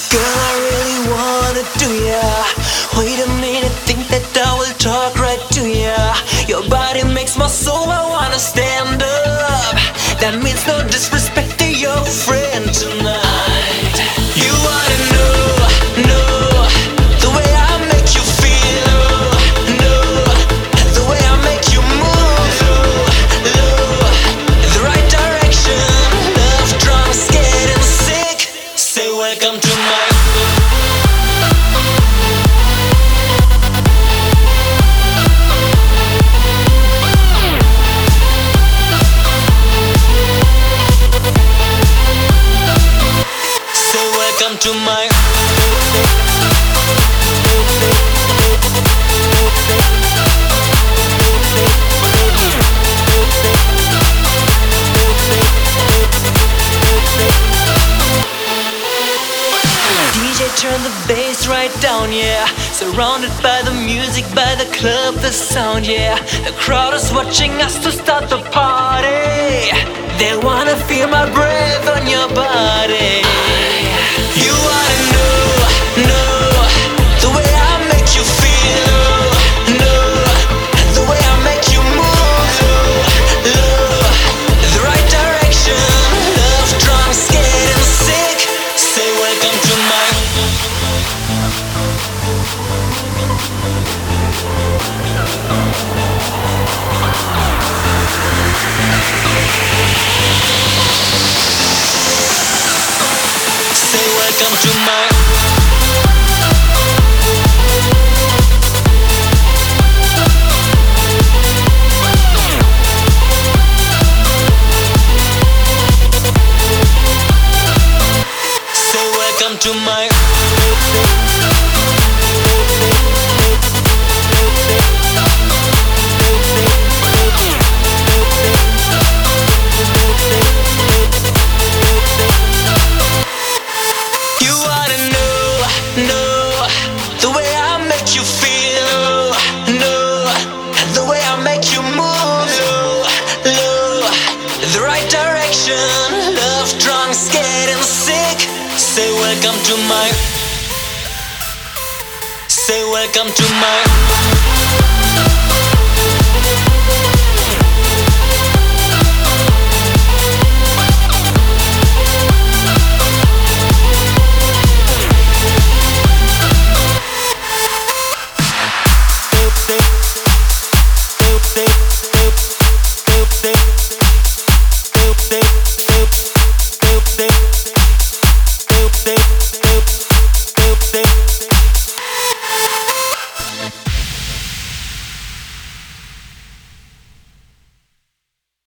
Girl, I really wanna do ya. Wait a minute, think that I will talk right to ya. Your body makes my soul, I wanna stand up. That means no disrespect to your friend tonight. You wanna know the way I make you feel, know the way I make you move, the right direction. Love, drunk, scared and sick. Say welcome to my welcome to my DJ, turn the bass right down, yeah. Surrounded by the music, by the club, the sound, yeah. The crowd is watching us to start the party. They wanna feel my breath on your body. You wanna know the way I make you feel, know the way I make you move, the right direction. Love, drunk, scared and sick. Say welcome to my Say welcome to my Say welcome to my You wanna know the way I make you feel, know the way I make you move, the right direction. Love, drunk, scared and sick. Say welcome to my Say welcome to my